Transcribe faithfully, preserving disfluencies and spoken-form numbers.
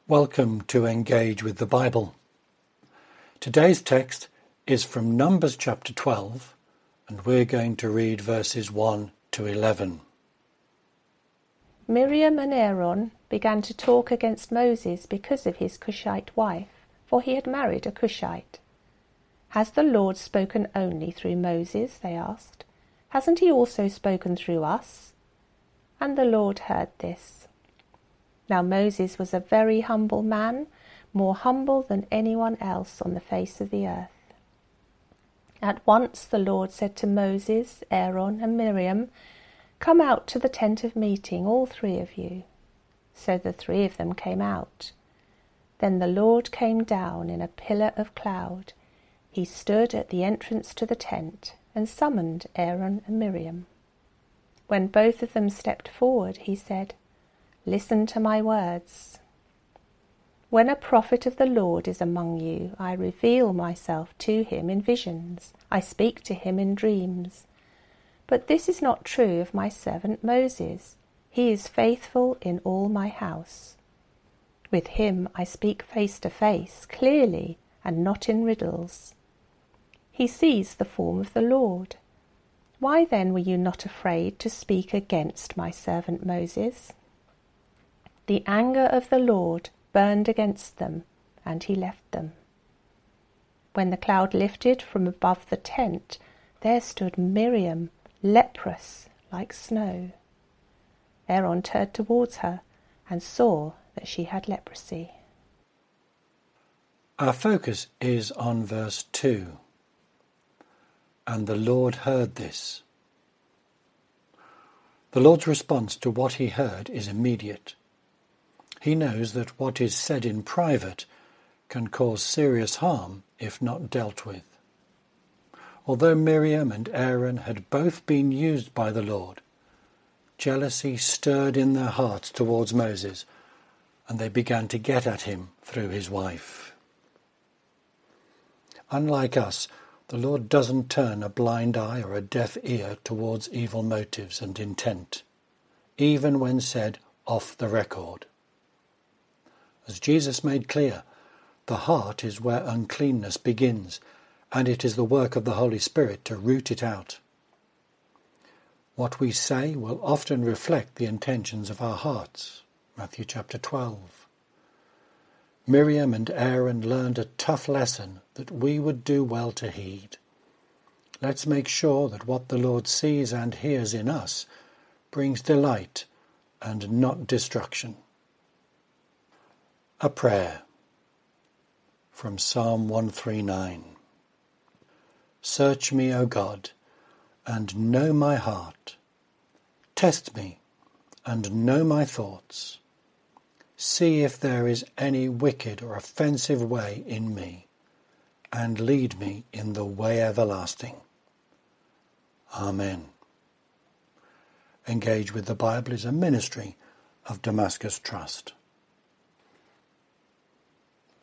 Welcome to Engage with the Bible. Today's text is from Numbers chapter twelve, and we're going to read verses one to eleven. Miriam and Aaron began to talk against Moses because of his Cushite wife, for he had married a Cushite. "Has the Lord spoken only through Moses?" they asked. "Hasn't he also spoken through us?" And the Lord heard this. Now Moses was a very humble man, more humble than anyone else on the face of the earth. At once the Lord said to Moses, Aaron, and Miriam, "Come out to the tent of meeting, all three of you." So the three of them came out. Then the Lord came down in a pillar of cloud. He stood at the entrance to the tent and summoned Aaron and Miriam. When both of them stepped forward, he said, "Listen to my words. When a prophet of the Lord is among you, I reveal myself to him in visions. I speak to him in dreams. But this is not true of my servant Moses. He is faithful in all my house. With him I speak face to face, clearly, and not in riddles. He sees the form of the Lord. Why then were you not afraid to speak against my servant Moses?" The anger of the Lord burned against them, and he left them. When the cloud lifted from above the tent, there stood Miriam, leprous like snow. Aaron turned towards her and saw that she had leprosy. Our focus is on verse two. And the Lord heard this. The Lord's response to what he heard is immediate. He knows that what is said in private can cause serious harm if not dealt with. Although Miriam and Aaron had both been used by the Lord, jealousy stirred in their hearts towards Moses, and they began to get at him through his wife. Unlike us, the Lord doesn't turn a blind eye or a deaf ear towards evil motives and intent, even when said off the record. As Jesus made clear, the heart is where uncleanness begins, and it is the work of the Holy Spirit to root it out. What we say will often reflect the intentions of our hearts. Matthew chapter twelve. Miriam and Aaron learned a tough lesson that we would do well to heed. Let's make sure that what the Lord sees and hears in us brings delight and not destruction. A prayer from Psalm one thirty-nine. Search me, O God, and know my heart. Test me and know my thoughts. See if there is any wicked or offensive way in me, and lead me in the way everlasting. Amen. Engage with the Bible is a ministry of Damascus Trust.